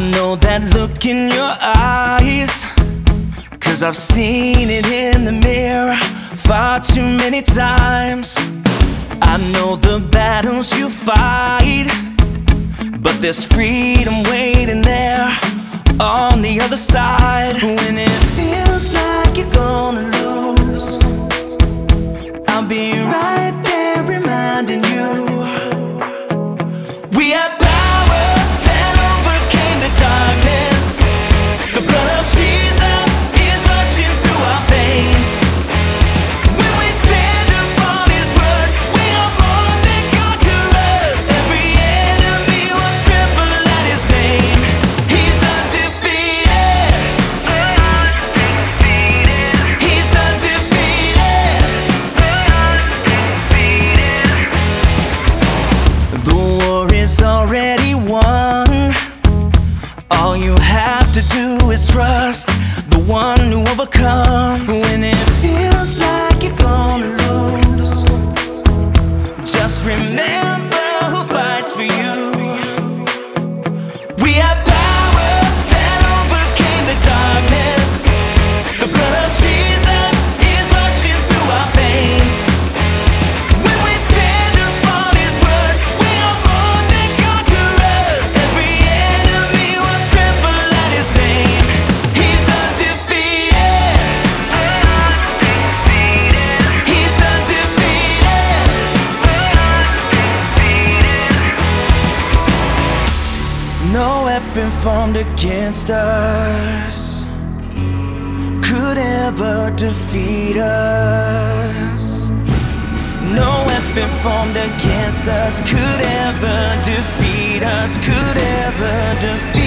know that look in your eyes, 'cause I've seen it in the mirror far too many times. I know the battles you fight, but there's freedom waiting there on the other side. When it feels like you're gonna lose, I'll be right there reminding you we have power that overcame the darkness. The blood of Jesus is rushing through our veins. When we stand upon His word, we are more than conquerors. Every enemy will tremble at His name. He's undefeated. He's undefeated. The war is already won. All you have to do is trust the one who overcomes. When it feels like you're gonna lose, just remember who fights for you. We have power that overcame the darkness. The blood of Jesus is rushing through our veins. When we stand upon His word, we are more than conquerors. Every enemy will tremble at His name. He's undefeated. He's undefeated. No weapon formed against us could ever defeat us. No weapon formed against us could ever defeat us, could ever defeat us.